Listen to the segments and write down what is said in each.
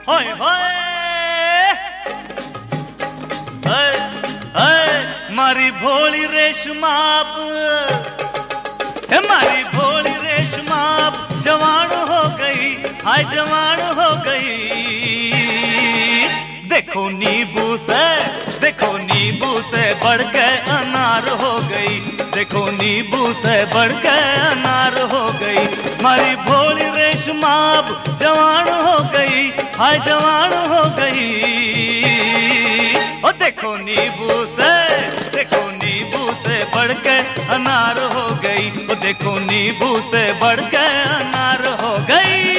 होय होय मारी भोली रेशमाप, मारी भोली रेशमाप जवान हो गई, हाय जवान हो गई। देखो नींबू से बढ़ के अनार हो गई, देखो नींबू से बढ़ के अनार हो गई। मारी भोली रेशमाप जवान हो गई, हाय जवान हो गई। ओ देखो नींबू से बढ़ के अनार हो गई, ओ देखो नींबू से बढ़ के अनार हो गई।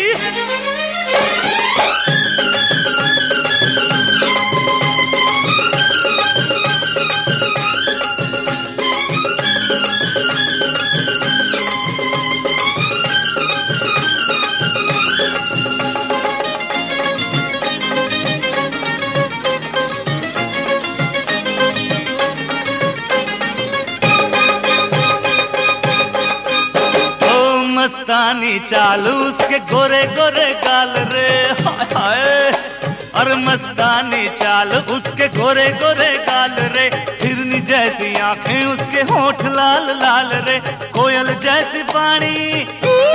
मस्तानी चालू उसके गोरे गोरे गाल रे, हाय हाय। और मस्तानी चाल उसके गोरे गोरे गाल रे, हिरनी जैसी आंखें उसके होठ लाल लाल रे। कोयल जैसी पानी,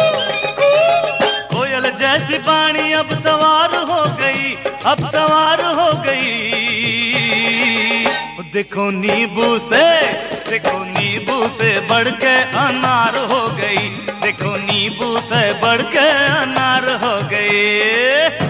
कोयल जैसी पानी अब सवार हो गई, अब सवार हो गई। देखो नींबू से बढ़ के अनार हो गई, देखो नींबू से बढ़ के अनार हो गई।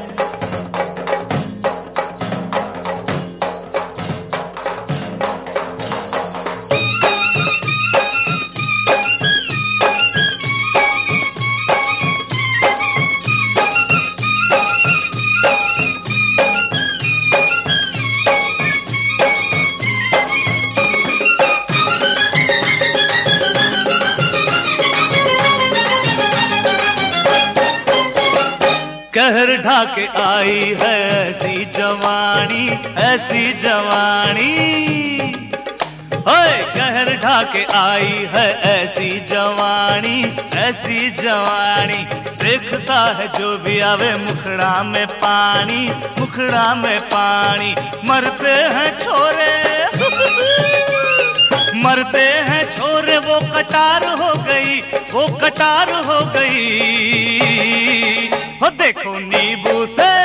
कहर ढाके आई है ऐसी जवानी, ऐसी जवानी। ओए कहर ढाके आई है ऐसी जवानी, ऐसी जवानी। देखता है जो भी आवे मुखड़ा में पानी, मुखड़ा में पानी। मरते हैं छोरे, मरते हैं छोरे, वो कटार हो गई, वो कटार हो गई। हो देखो नींबू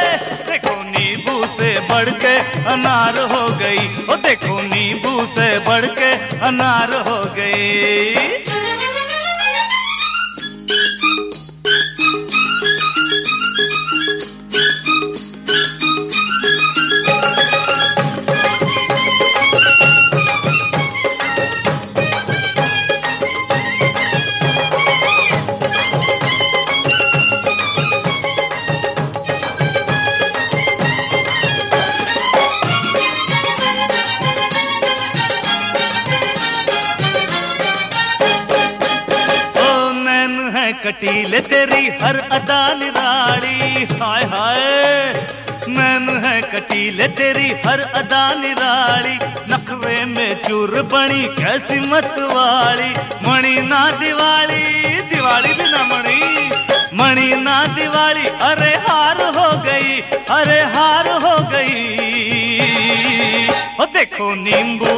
से बढ़ के अनार हो गई, हो देखो नींबू से बढ़ के अनार हो गई। कटीले तेरी हर अदा निराली, हाय हाय। नैन है कटीले तेरी हर अदा निराली, नखरे में चूर बनी कैसी मतवाली। मणि ना दिवाली, दिवाली भी ना मणि, मणि ना दिवाली। अरे हार हो गई, अरे हार हो गई। ओ देखो नींबू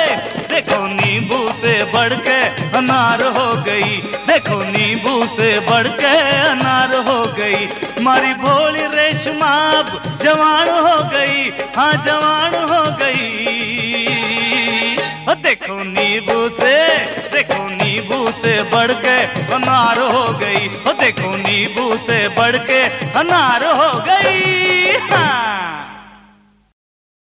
से बढ़ के अनार हो गई, देखो नींबू से बढ़ के अनार हो गई। मारी भोली रेशमाप जवान हो गई, हाँ जवान हो गई। देखो नींबू से बढ़ के अनार हो गई, देखो नींबू से बढ़ के अनार हो गई। हाँ